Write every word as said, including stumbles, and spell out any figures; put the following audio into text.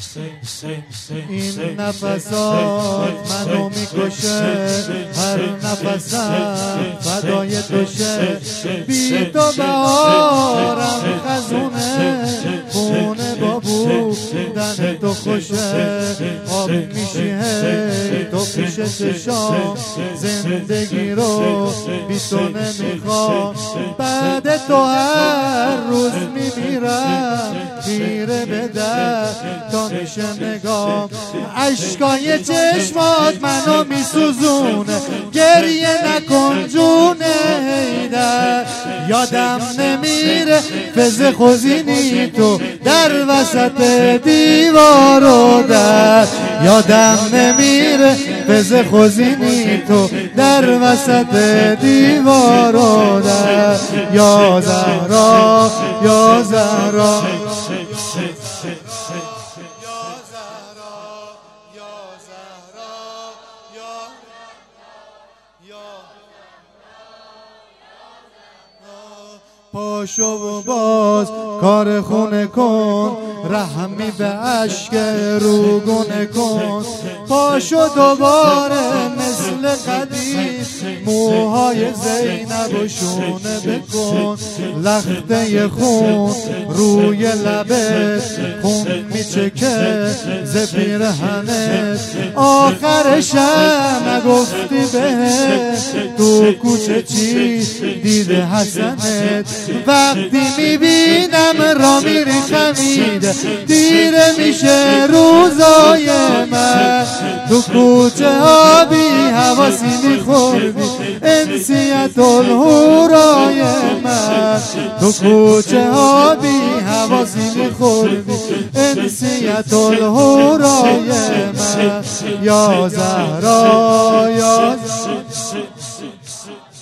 این نفسات منو میکشه، هر نفسم فدای توشه. بی تو بهارم خزونه، خونه با بودن تو خوشه. آب میشی هی تو پیش چشام، زندگی رو بی تو نمیخوام. بعد تو هر روز میمیرم، خیره به در تا میشه نگام. عشقای چشمات منو میسوزونه، گریه نکن جونه هیدر. یادم نمیره فز خوزینی تو در وسط دیوار و در. یادم نمیره فز خوزینی تو در وسط دیوار و در. یا زهرا یا زهرا پاشو و باز کار خونه کن، رحمی به عشق روگونه کن. پاشو دوباره مثل قدیم، موهای زینب و شونه بکن. لخته خون روی لبت، خون میچکه ز پیرهنت. آخرشم نگفتی بهت تو کوچه چی دیده حسنت. وقتی میبینم را میری خمیده، دیره میشه روزای من. تو کوچه ها بی حواسی میخوردی انسیت الهورای من. تو کوچه ها بی حواسی میخوردی انسیت الهورای من. یا زهرا یا زهرا